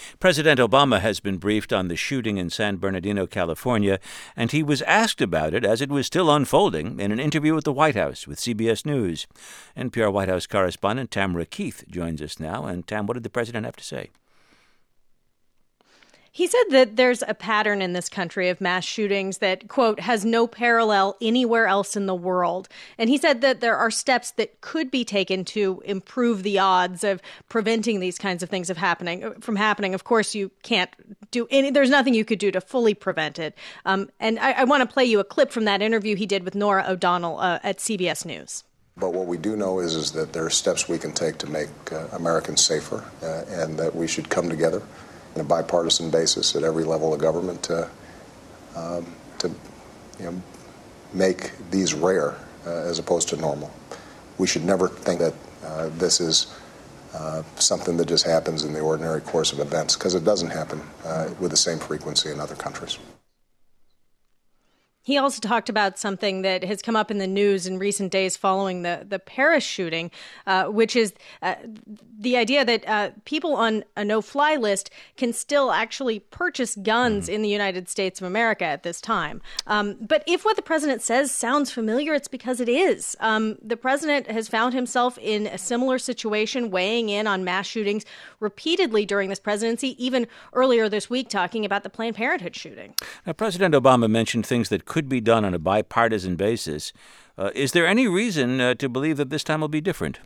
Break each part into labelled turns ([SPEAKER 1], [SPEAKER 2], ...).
[SPEAKER 1] President Obama has been briefed on the shooting in San Bernardino, California, and he was asked about it as it was still unfolding in an interview at the White House with CBS News. NPR White House correspondent Tamara Keith joins us now. And Tam, what did the president have to say?
[SPEAKER 2] He said that there's a pattern in this country of mass shootings that, quote, has no parallel anywhere else in the world. And he said that there are steps that could be taken to improve the odds of preventing these kinds of things from happening. Of course, you can't do there's nothing you could do to fully prevent it. And I want to play you a clip from that interview he did with Norah O'Donnell at CBS News.
[SPEAKER 3] But what we do know is that there are steps we can take to make Americans safer, and that we should come together on a bipartisan basis at every level of government to make these rare as opposed to normal. We should never think that this is something that just happens in the ordinary course of events, because it doesn't happen with the same frequency in other countries.
[SPEAKER 2] He also talked about something that has come up in the news in recent days following the Paris shooting, which is the idea that people on a no-fly list can still actually purchase guns in the United States of America at this time. But if what the president says sounds familiar, it's because it is. The president has found himself in a similar situation, weighing in on mass shootings repeatedly during this presidency, even earlier this week talking about the Planned Parenthood shooting.
[SPEAKER 1] Now, President Obama mentioned things that could be done on a bipartisan basis. Is there any reason to believe that this time will be different?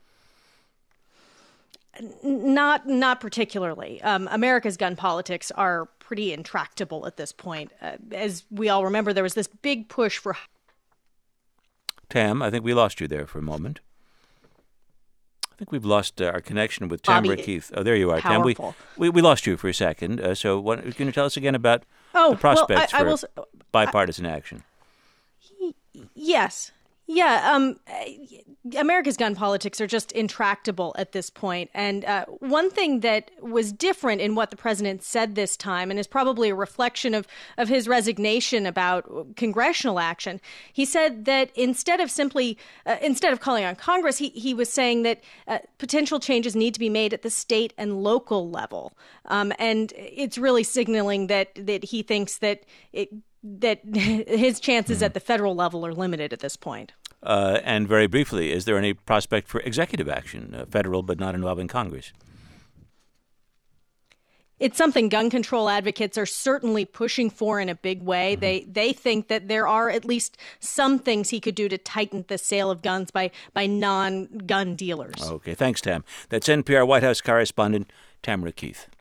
[SPEAKER 2] Not particularly. America's gun politics are pretty intractable at this point. As we all remember, there was this big push for...
[SPEAKER 1] Tam, I think we lost you there for a moment. I think we've lost our connection with Tamara Keith. Oh, there you are. Tam, we lost you for a second. So can you tell us again about the prospects for bipartisan action?
[SPEAKER 2] Yes. Yeah, America's gun politics are just intractable at this point. And one thing that was different in what the president said this time, and is probably a reflection of his resignation about congressional action, he said that instead of calling on Congress, he was saying that potential changes need to be made at the state and local level. And it's really signaling that he thinks that his chances at the federal level are limited at this point.
[SPEAKER 1] And very briefly, is there any prospect for executive action, federal but not involving Congress?
[SPEAKER 2] It's something gun control advocates are certainly pushing for in a big way. They think that there are at least some things he could do to tighten the sale of guns by non-gun dealers.
[SPEAKER 1] Okay, thanks, Tam. That's NPR White House correspondent Tamara Keith.